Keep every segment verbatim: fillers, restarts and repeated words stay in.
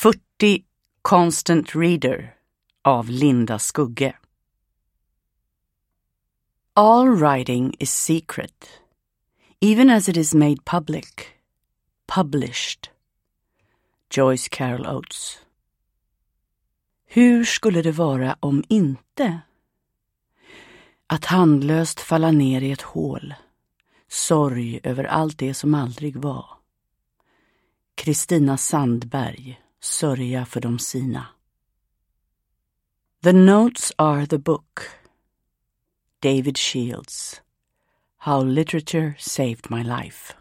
fyrtio Constant Reader av Linda Skugge. All writing is secret, even as it is made public, published. Joyce Carol Oates. Hur skulle det vara om inte? Att handlöst falla ner i ett hål, sorg över allt det som aldrig var. Kristina Sandberg, sörja för de sina. The notes are the book. David Shields. How literature saved my life.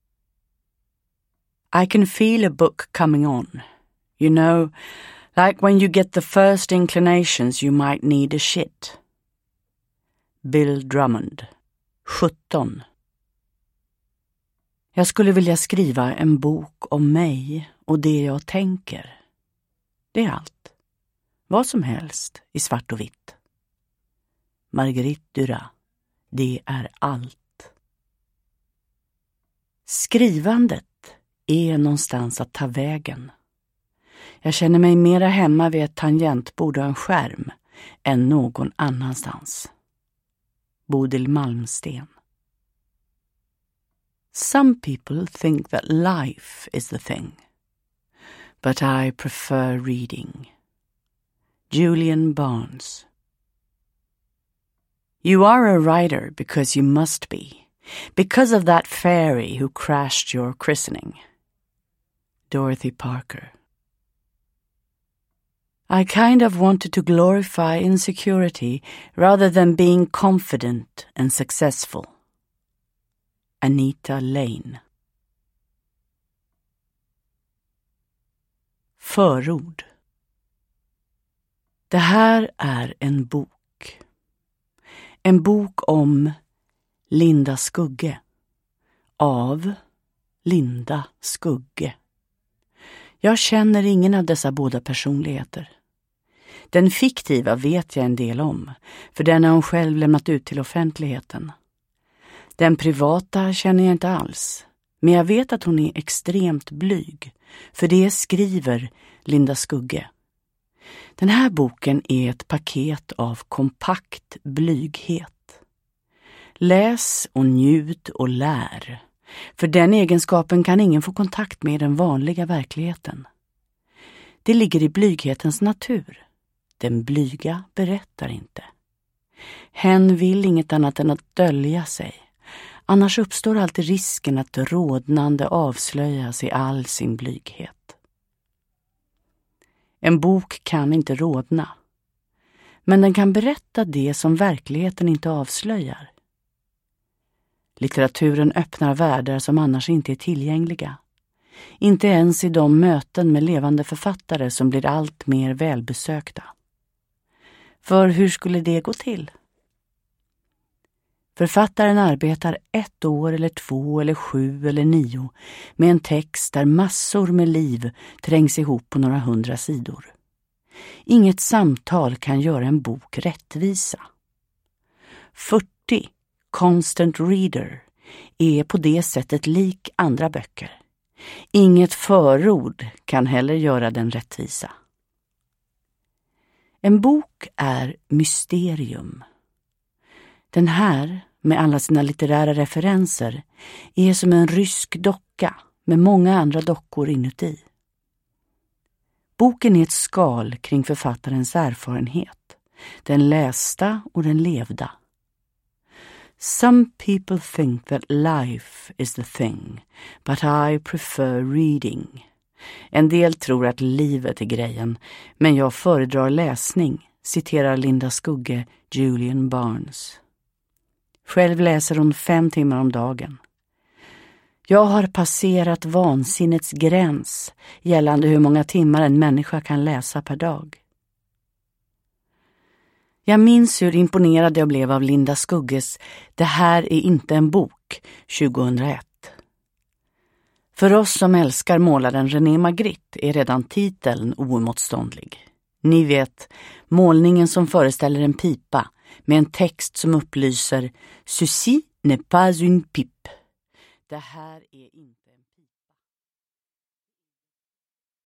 I can feel a book coming on. You know, like when you get the first inclinations you might need a shit. Bill Drummond. sjutton. Jag skulle vilja skriva en bok om mig och det jag tänker. Det är allt. Vad som helst i svart och vitt. Marguerite Duras. Det är allt. Skrivandet är någonstans att ta vägen. Jag känner mig mera hemma vid ett tangentbord och en skärm än någon annanstans. Bodil Malmsten. Some people think that life is the thing, but I prefer reading. Julian Barnes. You are a writer because you must be, because of that fairy who crashed your christening. Dorothy Parker. I kind of wanted to glorify insecurity rather than being confident and successful. Anita Lane. Förord. Det här är en bok. En bok om Linda Skugge. Av Linda Skugge. Jag känner ingen av dessa båda personligheter. Den fiktiva vet jag en del om, för den har hon själv lämnat ut till offentligheten. Den privata känner jag inte alls, men jag vet att hon är extremt blyg, för det skriver Linda Skugge. Den här boken är ett paket av kompakt blyghet. Läs och njut och lär, för den egenskapen kan ingen få kontakt med i den vanliga verkligheten. Det ligger i blyghetens natur. Den blyga berättar inte. Hen vill inget annat än att dölja sig. Annars uppstår alltid risken att rodnande avslöjas i all sin blyghet. En bok kan inte rodna. Men den kan berätta det som verkligheten inte avslöjar. Litteraturen öppnar världar som annars inte är tillgängliga. Inte ens i de möten med levande författare som blir allt mer välbesökta. För hur skulle det gå till? Författaren arbetar ett år eller två eller sju eller nio med en text där massor med liv trängs ihop på några hundra sidor. Inget samtal kan göra en bok rättvisa. fyrtio Constant Reader är på det sättet lik andra böcker. Inget förord kan heller göra den rättvisa. En bok är mysterium. Den här, med alla sina litterära referenser, är som en rysk docka med många andra dockor inuti. Boken är ett skal kring författarens erfarenhet, den lästa och den levda. Some people think that life is the thing, but I prefer reading. En del tror att livet är grejen, men jag föredrar läsning, citerar Linda Skugge Julian Barnes. Själv läser hon fem timmar om dagen. Jag har passerat vansinnets gräns gällande hur många timmar en människa kan läsa per dag. Jag minns hur imponerad jag blev av Linda Skugges Det här är inte en bok tjugohundraett. För oss som älskar målaren René Magritte är redan titeln oemotståndlig. Ni vet, målningen som föreställer en pipa med en text som upplyser Ceci n'est pas une pipe. Det här är inte